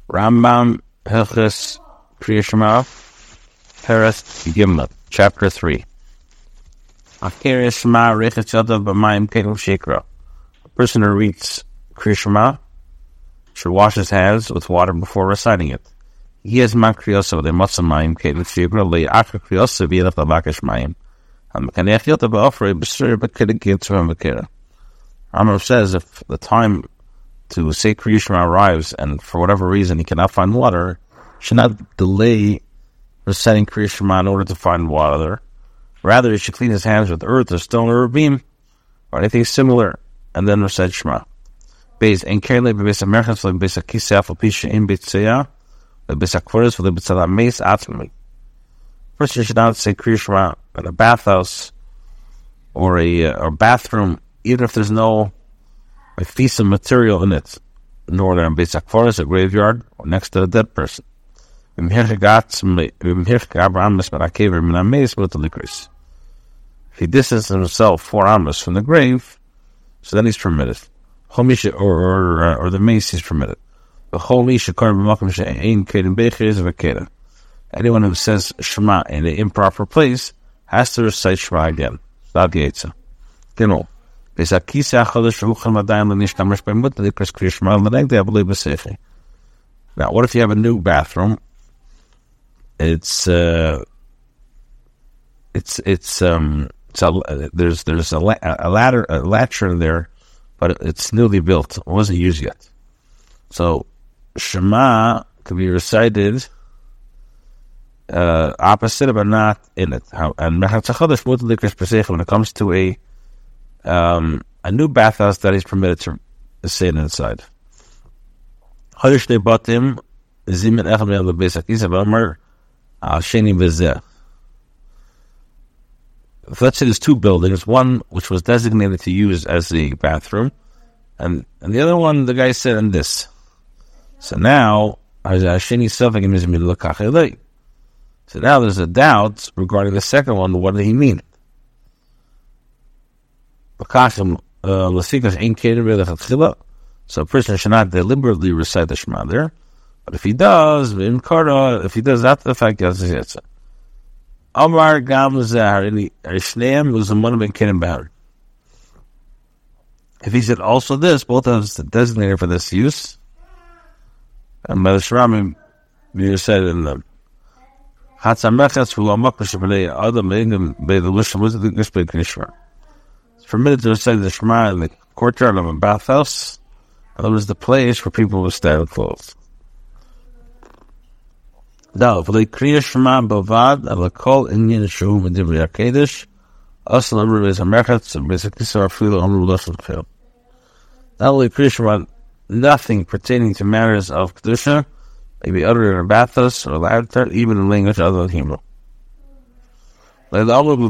Rambam Hilchos Kriya Shema Peres Gimel, Chapter 3. Kriya Shema Rechet Yadav B'mayim Kelim Shekra. A person who reads Kriya Shema should wash his hands with water before reciting it. He has Makriyosa de Matzamayim Kelim Shekra Le'achar Kriyosa V'yelach L'Bakesh Mayim. Hamekanech Yadav B'ofrei B'sur B'kedek Yitzvah V'kera. Rambam says if the time to say Kriya Shema arrives and for whatever reason he cannot find water, he should not delay reciting Kriya Shema in order to find water. Rather, he should clean his hands with earth or stone or a beam or anything similar and then recite Shema. First, you should not say Kriya Shema in a bathhouse or a bathroom, even if there's no a piece of material in it, nor in Beis HaKvoros, a graveyard, or next to a dead person. If he distances himself 4 amos from the grave, so then he's permitted. Or the mace is permitted. Anyone who says Shema in an improper place has to recite Shema again. Now, what if you have a new bathroom? There's a latcher there, but it's newly built. It wasn't used yet. So Shema could be recited opposite, but not in it. And when it comes to a new bathhouse that he's permitted to say it inside. Let's say there's 2 buildings, one which was designated to use as the bathroom, and the other one the guy said in this. So now there's a doubt regarding the second one. What did he mean? So a person should not deliberately recite the Shema there, but if he does after the fact, Amar Gam Zahar Shneim was a Monaben Kenim Bahar. If he said also this, both of us designated for this use, and by the Shramim we said in them. It's permitted to recite the Shema in the courtyard of a bathhouse. And it was the place where people would stand clothes. Now, for the Kriya Shema Bavad, Alakol Inyan Shu Medivri Akedish, Asal Amr is a Merchatz, and basically so our food Amr Lashon Khil. Not only Kriya Shema, nothing pertaining to matters of Kedusha may be uttered in a bathhouse or louder, even in language other than Hebrew. Not only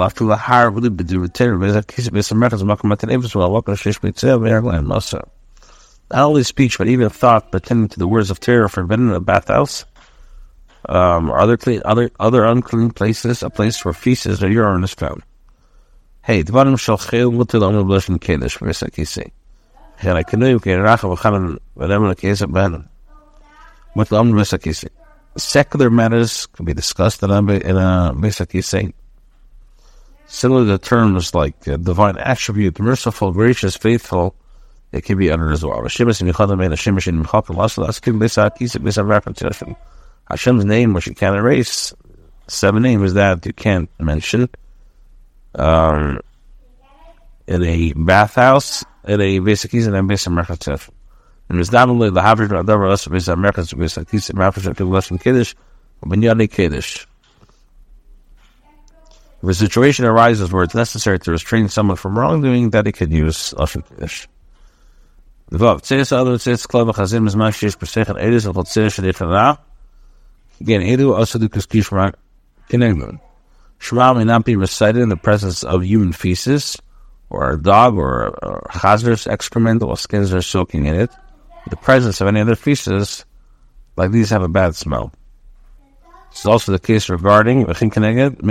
speech, but even thought pertaining to the words of terror forbidden in a bathhouse, other unclean places, a place where feces or urine is found. Hey, dvarim shel chel mutil amr b'lashon kedesh v'esa kisei. Hena kenu ke'erachav v'chanan v'nemen ke'ezah b'henan. Mutil amr b'esa kisei. Secular matters can be discussed in a Beis HaKisei. Similar to terms like divine attribute, merciful, gracious, faithful, it can be uttered as well. Hashem's name, which you can't erase, 7 names that you can't mention in a bathhouse, in a Beis HaKisei, and a Beis HaMerchatz. And it's not only the Havrit of Adavar Lasa Beis HaMerchatz, Beis HaKisei, Mafresh HaKisei, Lashon Kiddush, but Binyani Kiddush. If a situation arises where it's necessary to restrain someone from wrongdoing, that he could use Lashon Kiddush. Again, Shema may not be recited in the presence of human feces, or a dog, or chazar's excrement, while skins are soaking in it. The presence of any other feces, like these, have a bad smell. This is also the case regarding also the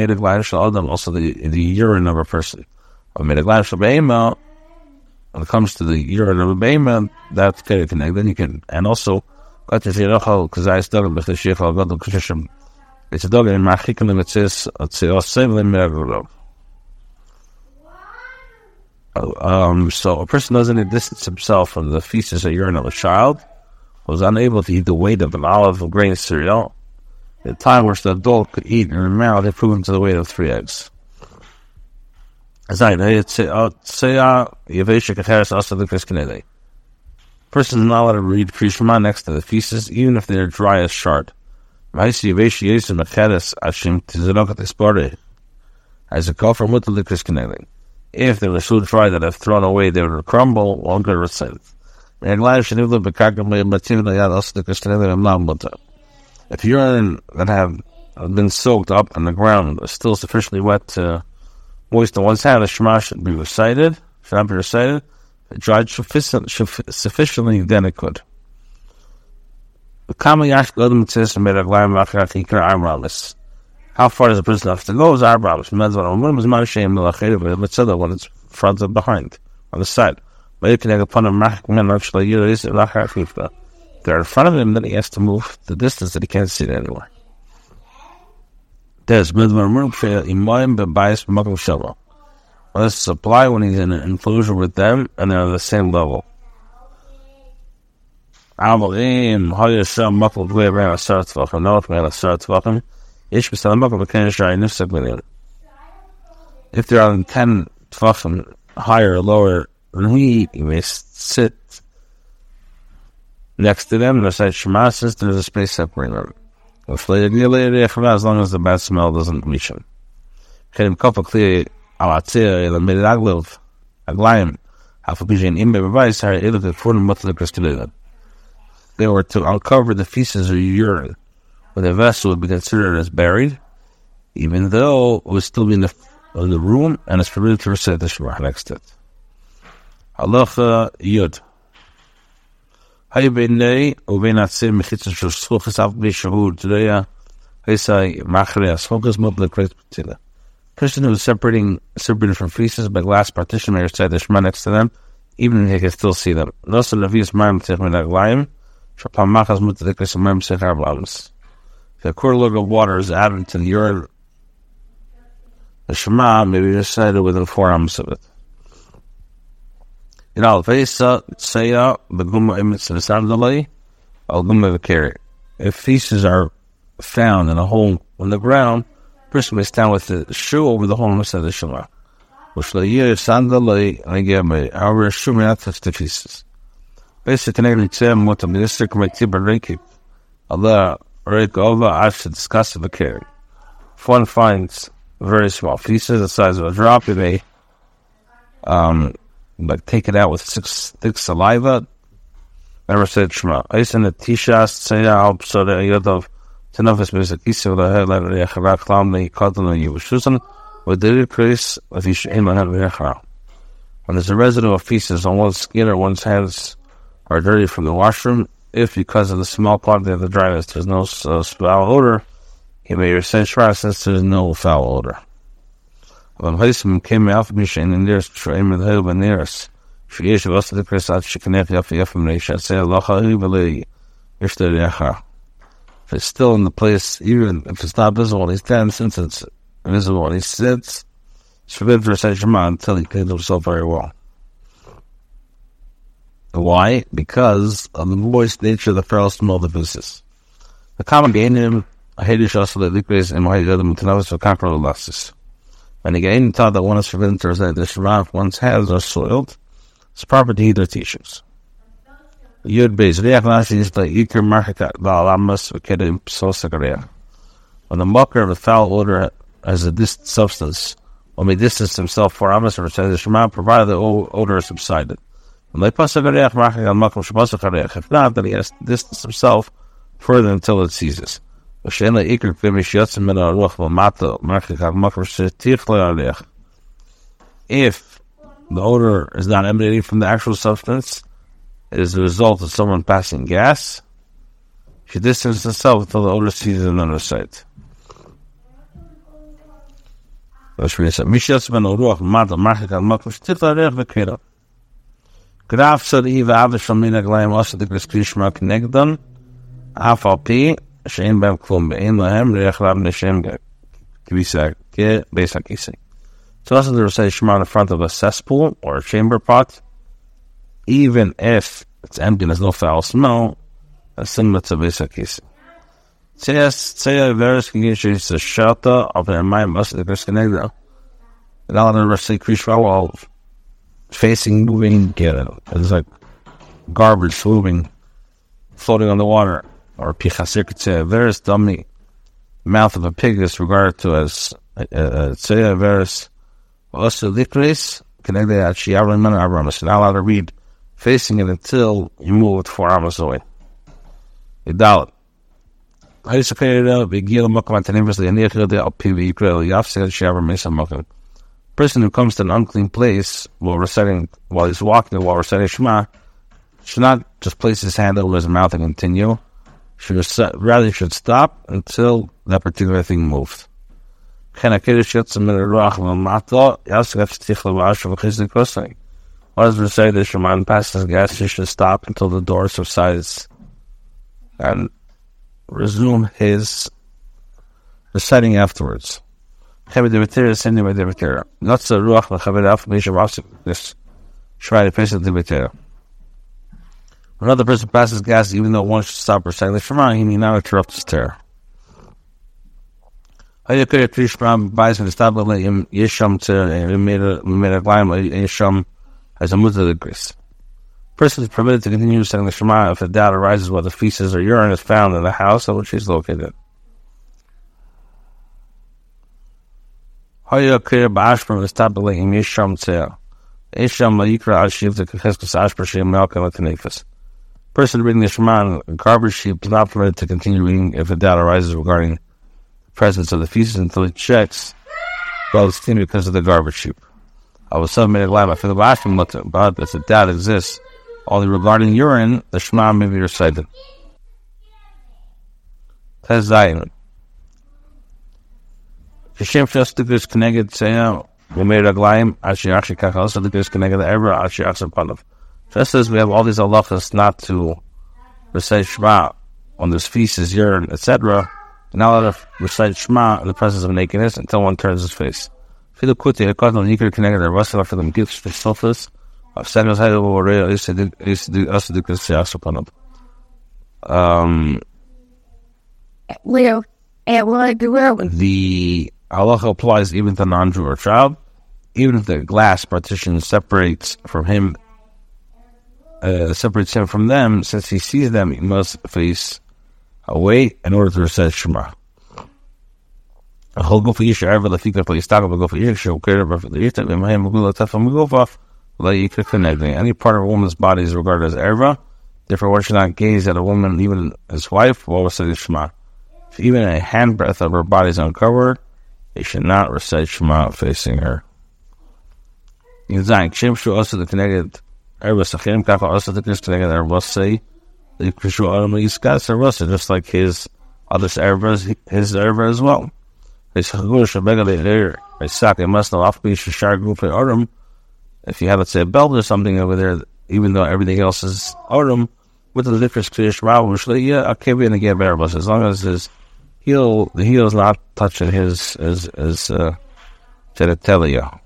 urine of a person. When it comes to the urine of a behemoth, that's connected. Then you can, and also Gott ist hier auch, sei es doch, bis der Schiff auch Gott und Kishim. It's a dog in Machikim, it says, it's a seven mirror. So a person doesn't distance himself from the feces or urine of a child who was unable to eat the weight of an olive of grain cereal. The time which the adult could eat in her mouth had proven to the weight of 3 eggs. Person is not allowed to read Krishma next to the feces, even if they are dry as shard. As a call for mutal Krishkaneli. If they were so dry that if thrown away they would crumble, one could recite it. If urine that have been soaked up on the ground is still sufficiently wet to moisten one's hand, the Shema should be recited. Should not be recited. If it dried sufficiently, then it could. How far does a person have to go? Is our problems. When it's front and behind, on the side. If they're in front of him, then he has to move the distance that he can't see it anymore. Let's supply when he's in an enclosure with them and they're on the same level. If they're on 10 tefachim higher or lower than he may sit next to them and recite Shema, since there's a space separating them. As long as the bad smell doesn't reach him. They were to uncover the feces or urine when the vessel would be considered as buried, even though it would still be in the room and it's permitted to recite the Shema next to it. Halacha Yud. Person who is separated from feces by glass partition may recite the Shema next to them, even if he can still see them. If a quarter log of water is added to the urine, the Shema may be recited within 4 arms of it. If feces are found in a hole in the ground, the person may stand with the shoe over the hole and recite the Shema. However, a shoe may not touch the feces. I should discuss the care. If one finds very small feces the size of a drop, he may take it out with thick saliva. Never said Shema. I send the Tishas say out so that you have Tenofis basic Isa the head like the Yakharam the cotton and you Shusan with the increase of each aim on Yakharam. When there's a residue of feces on one's skin or one's hands are dirty from the washroom, if because of the small quantity of the dryness there's no foul odor, he may recite Shema since there's no foul odor. When Haisim came out of Mishan and there's Shraim and Hil and Nearest, she is also the Chris at Shikanek Yafim Nation, say Allah Hibali, Ishtar Yacha. If it's still in the place, even if it's not visible, he stands since it's visible and he sits, it's forbidden to recite Shema until he cleans himself very well. Why? Because of the moist nature of the foul smell of the feces. The common gainim, Hadish also the liquids and Mahidadim Tanavis of Kankar Lassis. When again taught that one is forbidden to recite the Shema if one's hands are soiled, it's proper to heed their teachings. Yud Beis Reach Nashi is the Iker Marchikat Ba'alamas V'Kedem Psosakareh. When the mucker of the foul odor has a distant substance, one may distance himself 4 amas and recite the Shema, provided the odor is subsided. If not, then he has to distance himself further until it ceases. If the odor is not emanating from the actual substance, it is the result of someone passing gas, she distances herself until the odor ceases on another side. Graf said Eva Avishal Minaglaim also the Krishma Knegdan, Afalpi, Shane Bam Klum, Bein Lahem, Reachlab Neshem Kivisa, Besak Kisi. So also there was a Shema in front of a cesspool or a chamber pot, even if it's empty and there's no foul smell, that's similar to Besak Kisi. Tseya Veres Kingish is a shelter of their mind, most of the Kriskanegro. And all the rest of the Krishwa facing, moving, it's like garbage moving, floating on the water. Or Pichasir could say, Veres Dumni, mouth of a pig is regarded to as Tseya Veres. Also, Likris, connected at Shiavran Mana Abramas. You're not allowed to read facing it until you move it 4 hours away. Idalit. I used to pay it out, Vigil Mokaman Tenivasli, and Nikhil Al PV Grill, Yafsel Shiavran Mesa Mokan. Person who comes to an unclean place while he's walking or while reciting Shema should not just place his hand over his mouth and continue. Rather, should stop until that particular thing moves. What does it say that Shema passes gas? He should stop until the door subsides and resume his reciting afterwards. When another person passes gas, even though one should stop reciting the Shema, he may now interrupt his terror. As a mutadikris. Person is permitted to continue reciting the Shema if a doubt arises whether feces or urine is found in the house in which he is located. Person reading the Shema in a garbage heap is not permitted to continue reading if a doubt arises regarding the presence of the feces until he checks well it's clean because of the garbage heap. I was submitted live. I feel the bashing mutter, but if the doubt exists only regarding urine, the Shema may be recited. Tez Zayin. Hashem Shastikis connected Sayam, we made a glaim, Ashiashi Kakasa, the Kis connected ever, Ashiashi Panav. Just as we have all these halachas not to recite Shema when there's feces, urine, etc., and not allowed to recite Shema in the presence of nakedness until one turns his face. Filu Kuti, a cardinal Nikir connected a Russell for them gifts for sofas of Samuel's head over Rea is to do us to do Kis upon them. Leo, and what I do the halacha applies even to non-Jew or child, even if the glass partition separates him from them, since he sees them, he must face away in order to recite Shema. Any part of a woman's body is regarded as erva, therefore one should not gaze at a woman, even his wife, while reciting Shema. If even a handbreadth of her body is uncovered, he should not recite Shema facing her. In Zayin, Shem Shu also the connected erva sachim, Kafa also the connected erva say, the Krishu Adam Yiskas erva, just like his other ervas, his erva as well. If you have, let's say, a belt or something over there, even though everything else is Arum, with the difference as long as his the heel is not touching his genitalia.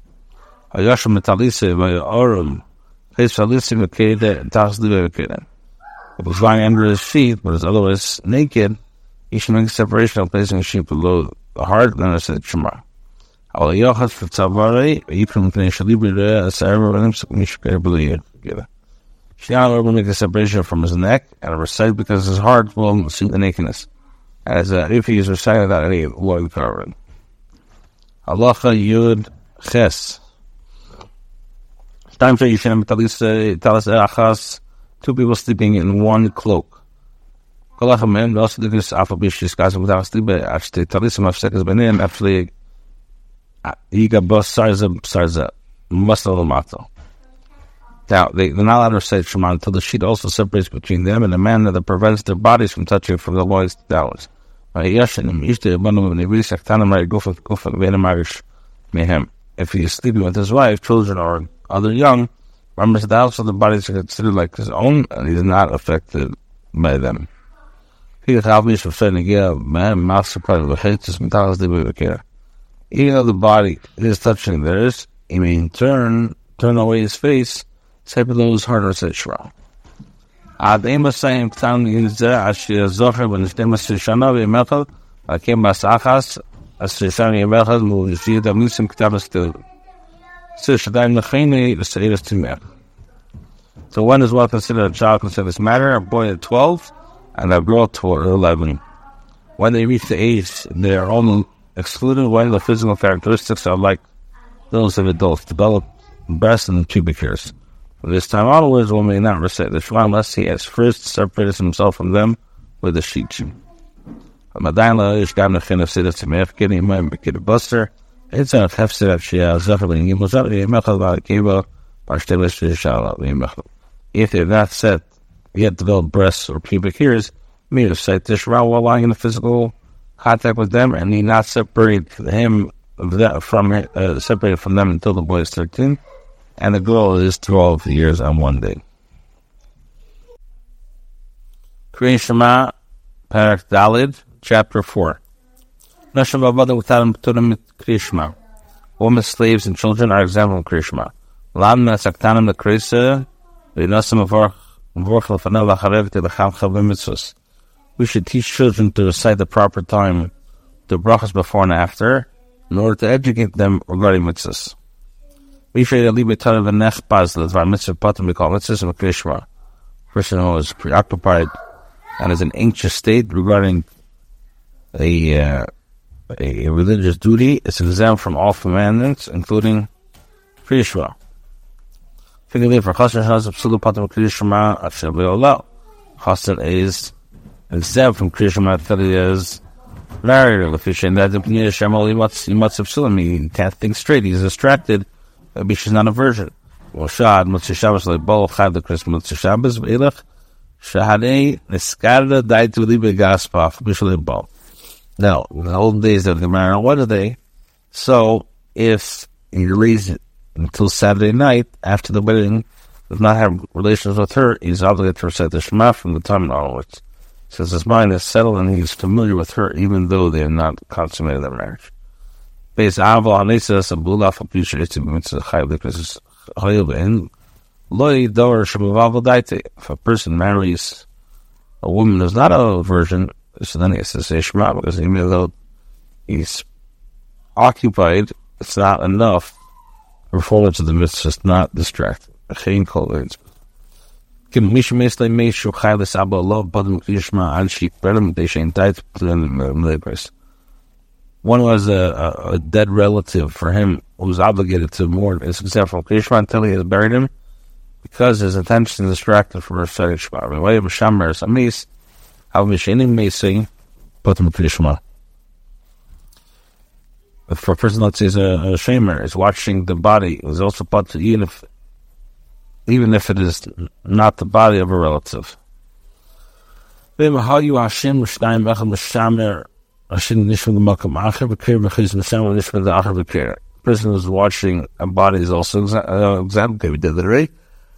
If he's lying under his feet, but is otherwise naked, he should make a separation of placing his sheep below the heart, and then I said Shema. She not able to make a separation from his neck and recite because his heart will see the nakedness, as if he is reciting without any loin covering. Halacha Yud Ches. Time for you should talis two people sleeping in one cloak. Halacha men also do this after bishes guys without sleeping. Actually, talis mafsekas benem actually. Yiga bus sarza muscle mato. Now they're not allowed to recite Shema until the sheet also separates between them and a manner that prevents their bodies from touching from the loins downwards. If he is sleeping with his wife, children, or other young, members of the house of the bodies are considered like his own, and he is not affected by them. Even though the body is touching theirs, he may turn away his face, say for those harder said Shra. Adema saying Tan is Ashia Zohar when it's Demasishana, Method, I came by Sachas, as Shani Method, will see the Muslim Kitabas to Sishadam Lachini, the Sadidas to Mech. So one is well considered a child considered this matter, a boy at 12, and a girl at 11. When they reach the age, they are only excluded when the physical characteristics are like those of adults, develop breasts and pubic hairs. From this time onwards, one may not recite the Shema unless he has first separated himself from them with a sheet. Madayla is down the chin of Siddha Tzimef, getting him a kid buster. It's a hefset of Shia, Zachary, Yimozari, Mechal, Kiva, Pashtelish, Shala, Mechal. If they're not set, yet developed breasts or pubic hairs, may recite the Shema while lying in physical contact with them, and he not separate him separated from them until the boy is 13, and the girl is 12 years and 1 day. Kriya Shema, Parak Dalid, Chapter 4. Women, slaves, and children are examples of Kriya Shema. Lamna Saktanam the Krisa, we should teach children to recite the proper time, the brachas before and after, in order to educate them regarding mitzvahs. We should leave it to the nechbaz l'dvar mitzvah patim we call mitzvahs and Kriya Shema. Person who is preoccupied and is in anxious state regarding a religious duty is exempt from all commandments, including Kriya Shema. Figuratively, for Chassan has absolute patim Kriya Shema Hashem Le'olah. Chassan is exempt from Kriya Shema that he is married or Lefisha, and that the Pnei Hashem he must have he can't think straight, he's distracted, maybe she's not a virgin. Moshad, Motzei Shabbos Le'bol, Chad the Christmas, Motzei Shabbos, Be'ilach, Shahadei, Neskarda, Daitu Libe Gaspaf, Bishal Le'bol. Now, in the old days of the marriage, what are they? So, if he leaves until Saturday night, after the wedding, does not have relations with her, he's obligated to recite the Shema from the time onwards. Since his mind is settled and he is familiar with her, even though they have not consummated their marriage. If a person marries a woman who's not a virgin, so then he has to say Shema, because even though he's occupied, it's not enough. Performance of the mitzvah is not distracting. One was a dead relative for him who was obligated to mourn his except from Kriya Shema until he has buried him, because his attention is distracted from reciting Shema. For a person, let's say, is a shamer, is watching the body, is also part to even if it is not the body of a relative. A person who's watching a body is also example. We did it already.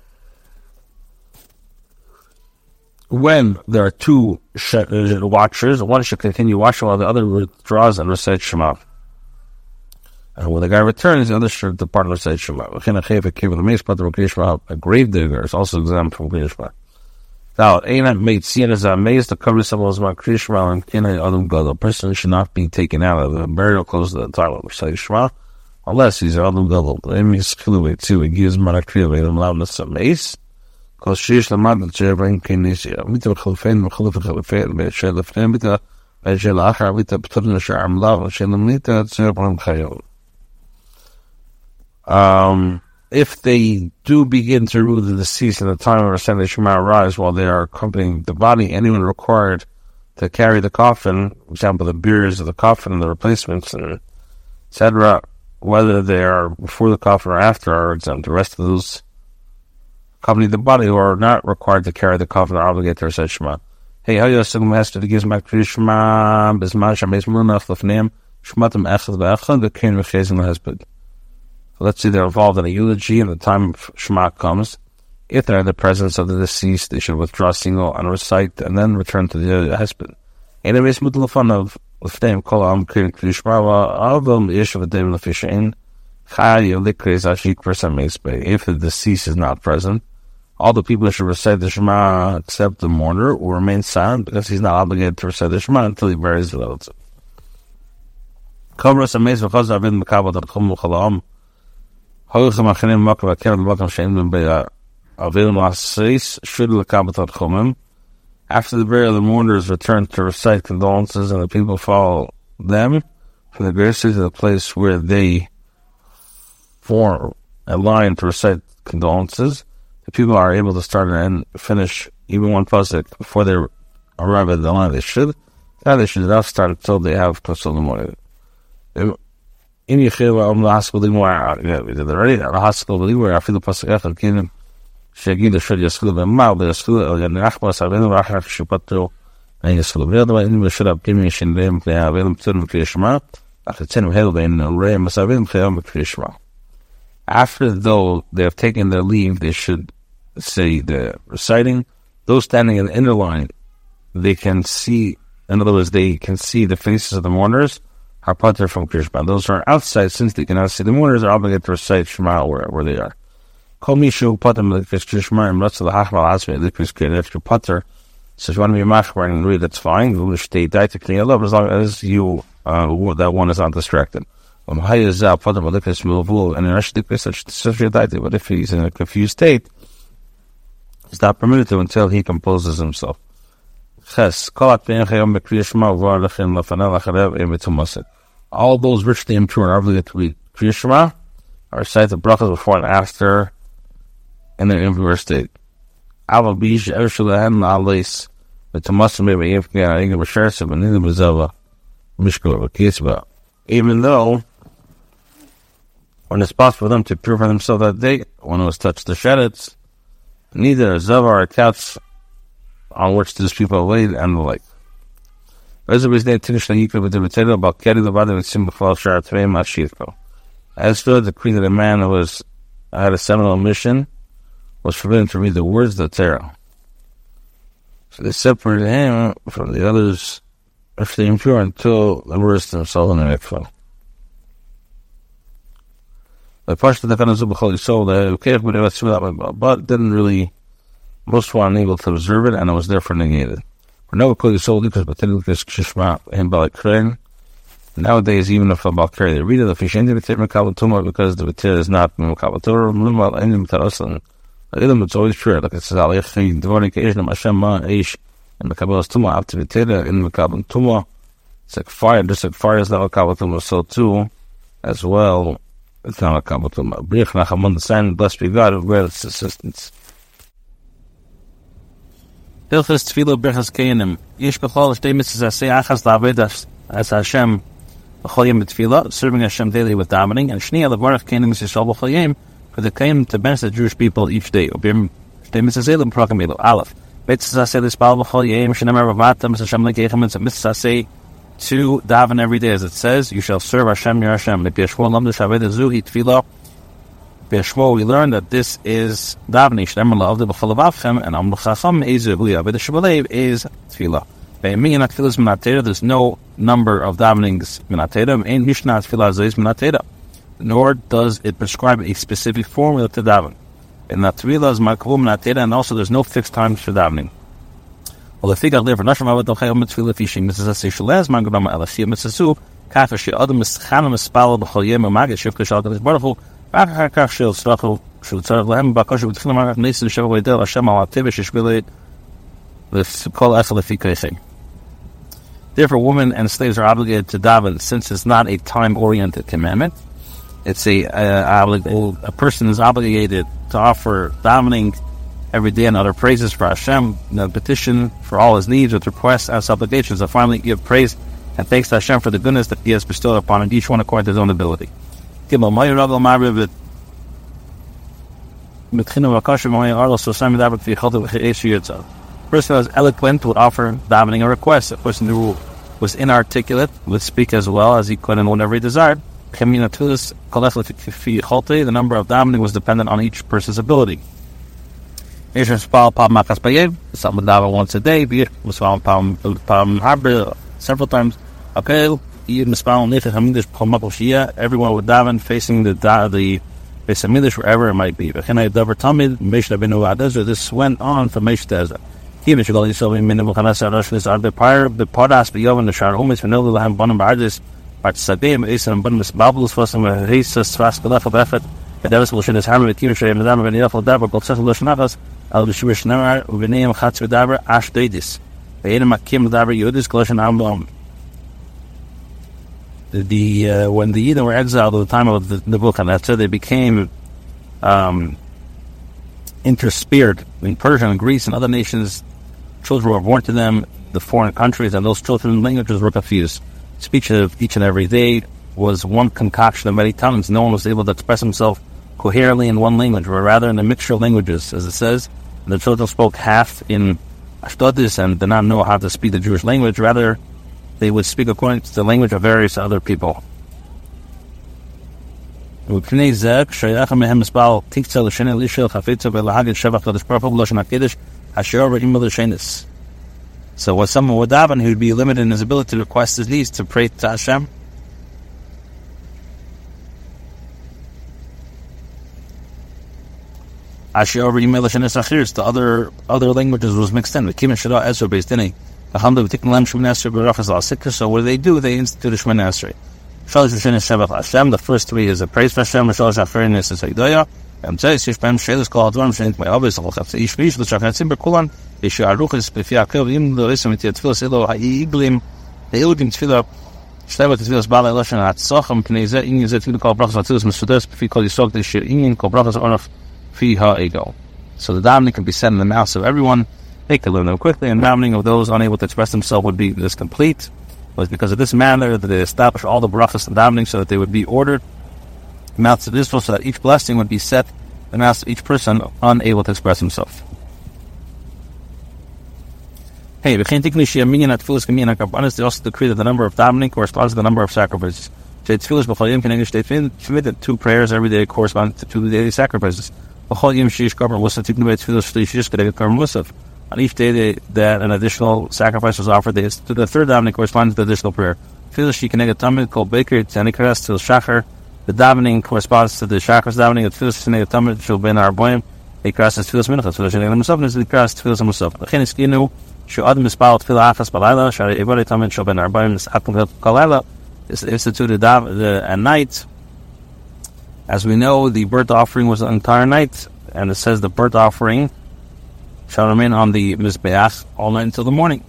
When there are two watchers, one should continue watching while the other withdraws and recites Shema. And when the guy returns, the other should depart and recite Shema. A grave digger is also exempt from Kriya Shema. Now, Einat made seen as amazed to cover someone's Kriya Shema and Adam God. A person should not be taken out of the burial clothes at the time of reciting Shema, unless he's Adam God. It means too. It gives Mana Kriya Vedim loudness amazed. Because she's the mother of Jeremy Kinesia. We took Khalfain, Khalfain, Beshel, Femita, Beshel Achar, we took Putun Sharm Lava, Shelamita, Zerbram Khayol. If they do begin to rule the deceased at the time of reciting Shema arrives while they are accompanying the body, anyone required to carry the coffin, for example, the bearers of the coffin and the replacements, and etc., whether they are before the coffin or after, are exempt. The rest of those accompanying the body who are not required to carry the coffin are obligated to recite Shema. Hey, how you assume Master to give my Kriya Shema, Bisman Shames Munaf Lafneim, Shmatam Echad V'Echad, the Kain V'Chezin L'Hezbid. Let's say they're involved in a eulogy and the time of Shema comes. If they're in the presence of the deceased, they should withdraw single and recite and then return to the husband. And it is middle of them call Krishma ish of a day of fish in if the deceased is not present, all the people should recite the Shema except the mourner or remain silent because he's not obligated to recite the Shema until he buries the relative. After the burial, the mourners return to recite condolences, and the people follow them from the grave to the place where they form a line to recite condolences. The people are able to start and finish even one pasuk before they arrive at the line they should. Now they should not start until they have Kosol the morning. In Yechila, the hospital, we did already. The hospital, where I feel the pasuk after Kinim. שיגיד אשר יסכלו במאו ויסכלו על ינחמוס אבינו ואחר שפטרו ויסכלו בידו ואין בשל הפנימי ישנם כלי אבינו פצורים וכלי שמע אך יצאנו הלו ואין ראה מסבינו כליהם וכלי שמע. After though they have taken their leave, they should say the reciting. Those standing in the inner line, they can see, in other words, they can see the faces of the mourners are pater from Krishma. Those who are outside, since they cannot see the mourners, are obligated to recite Shema where they are. Call me Shu Pater Krishma and lots of the Hachmal Asmi, the Krishma Pater. So if you want to be Machbar and read, that's fine. You will stay directly in love as long as you, that one is not distracted. But if he's in a confused state, it's not permitted to until he composes himself. All those richly impure are obligated to read Kriya Shema, or recite the brachas before and after in their impure state. Even though when it's possible for them to purify themselves that day, when it was touched the shedits, neither a zava or a couch on which these people laid and the like. As for the decree that a man who had a seminal mission was forbidden to read the words of the Torah. So they separated him from the others if they impure until the words themselves in the mikvah. The Pashto the Kanazu B'chol Yisrael, but didn't really, most were unable to observe it, and it was therefore negated. For no B'chol Yisrael, because B'tilikas Kshishma, him Balakren. Nowadays, even if a Balkari, they read it, the fish ended with Mekabal Tumah, because the B'tir is not Mekabal Torah, Mlumal, ending with Taraslan. The Ilm, it's always pure, like it says, Alaychi, Dvorik, Ejnam, Hashem, Ma, Eish, and Mekabal Tumah, after B'tir, in Mekabal Tumah. It's like fire, just like fire is not Mekabal Tumah, so too, as well, it's not Mekabal Tumah. Briach Nachamon, the sign, blessed be God, who grants its assistance. Hilchas Tefillah Birchas Keinim. Yesh b'chol shtei mitzvahs aseh achas la'aved as Hashem b'chol yom b'tefillah, serving Hashem daily with davening, and Shniya levarach Keinim Yisrael b'chol yom, for the Keinim to benefit the Jewish people each day. Ubim shtei mitzvahs elim prokem elu. Aleph. Mitzvahs aseh l'spal b'chol yom, shenemar v'vatam as Hashem l'geichem, it's a mitzvah aseh to daven every day, as it says, you shall serve Hashem your Hashem. L'piashmo lam d'shaved zuhi tefillah. B'Shmo, we learn that this is davening. Shneimar la'avdei b'chol avavchem, and Amru Chacham ezu hu yaved shebalev is tefillah. Be'emiyan tefillah is minatera. There's no number of davenings minatera. Ein mishnah tefillah is minatera. Nor does it prescribe a specific formula to daven. And that tefillah is makvu minatera, and also there's no fixed times for davening. Well, if you got there for nasham avad d'chayim tefillah fishing, Mrs. Asay shalaz mangadam alachiyah Mrs. Kafir she adam mischanam mispal b'chol yom u'magid shivka shalgav baruch hu. Therefore, women and slaves are obligated to daven, since it's not a time-oriented commandment. It's a person is obligated to offer davening every day and other praises for Hashem, petition for all his needs with requests and supplications, and finally give praise and thanks to Hashem for the goodness that he has bestowed upon him, each one according to his own ability. Person has eloquent would offer davening a request. A person who was inarticulate would speak as well as he could and whenever he desired. The number of davening was dependent on each person's ability. Ish Mispal Pam Makas Bayev, some would daven once a day, be Mispal Pam Harbor several times. Okay, everyone would daven facing the Beis Hamikdash wherever it might be. This went on for Meish Tezer. The Podas B'Yov the Shar Umis Vanilla Lahem Bonam Bardis Partsadim Esan Bonus Babulus Fossum Resus Svaskalach of Effort. The Devils will shed his hammer with Kirshay and the Dam of Yafal Dabra, both Cecil Lushnavas, Al Bishwish Namar, Uvineum Chatz Dabra, Ash Dedis. The Edom Akim Dabra Yudis, Goshen Ambom. When the Yidden were exiled at the time of the Nebuchadnezzar, they became interspersed in Persia and Greece and other nations. Children were born to them, the foreign countries, and those children's languages were confused. Speech of each and every day was one concoction of many tongues. No one was able to express himself coherently in one language, but rather in a mixture of languages, as it says. And the children spoke half in Ashdodis and did not know how to speak the Jewish language. Rather, they would speak according to the language of various other people. So when someone would daven, he would be limited in his ability to request his needs to pray to Hashem. The other languages was mixed in. So what do? They institute a Shemoneh Esrei. The first three is a praise for Hashem. So the davening can be said in the mouths of everyone. They can learn them quickly, and davening of those unable to express themselves would be this complete. It was because of this manner that they established all the brachas and davening so that they would be ordered in the mouths of Israel, so that each blessing would be set in the mouths of each person unable to express himself. Hey, they also decree that the number of davening corresponds to the number of sacrifices. Two prayers every day correspond to 2 daily sacrifices. On each day that an additional sacrifice was offered, the third davening corresponds to the additional prayer. The davening corresponds to the Shachar davening. Is instituted at night. As we know, the burnt offering was an entire night, and it says the burnt offering shall remain on the Mizbeach all night until the morning.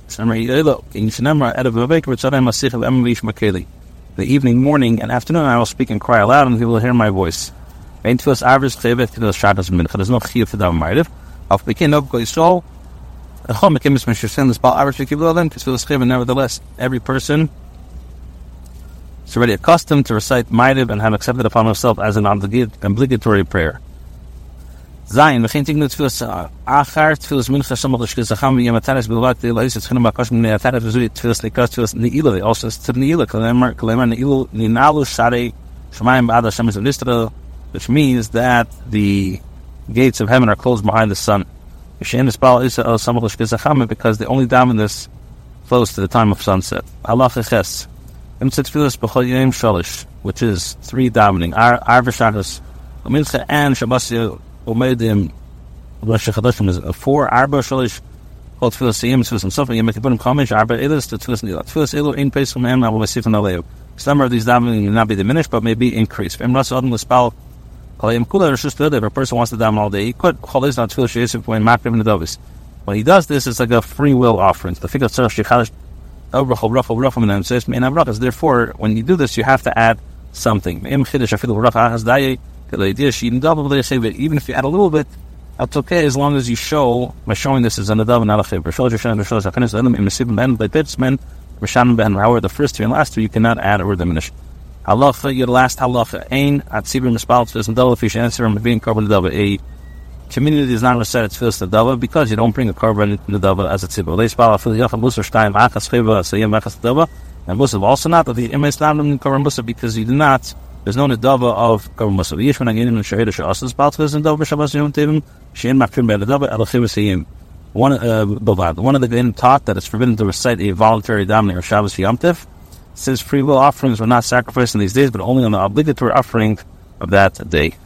The evening, morning, and afternoon I will speak and cry aloud, and he will hear my voice. There's no chiyuv to daven ma'ariv. Nevertheless, every person is already accustomed to recite ma'ariv and have accepted upon himself as an obligatory prayer. Zayin, which means that the gates of heaven are closed behind the sun. Because they only daven this close to the time of sunset. Which is 3 davening. Arva Shachas, Mincha and Shabbos Umedim Rosh Chadashim is 4. Arba Shalish called Tfilas Yom Tfilas Himself and Yom Kippurim Kamish Arba Elis to Tfilas Nila. Tfilas Elu in Pesach Mem Abu Masif and Aleu. Some of these davening will not be diminished, but may be increased. If a person wants to daven all day, he could. When he does this, it's like a free will offering. The figure says therefore, when you do this, you have to add something. Even if you add a little bit, that's okay, as long as you show by showing this as an adav and alachiv. However, the first 3 and last 3 you cannot add or diminish. Halacha, your last halacha, ein at sibur mispal tefillas nedava fish answer and being korban nedava. A community is not recite tefillas nedava because you don't bring a korban nedava as a tzibur. They spell afil yacham musar shtayim achas cheva sayim achas nedava, and musar also not that the imam is not in korban musar because you do not There's no nedava of Korban Musaf. Yesh when again in Shahida Shasas Baltas and Dova Shabbos Yom Tivim Shein Mafrim Be'Nedava Elachim Siyim. One of the Gein taught that it's forbidden to recite a voluntary davening or Shabbos Yom Tiv, since free will offerings were not sacrificed in these days, but only on the obligatory offering of that day.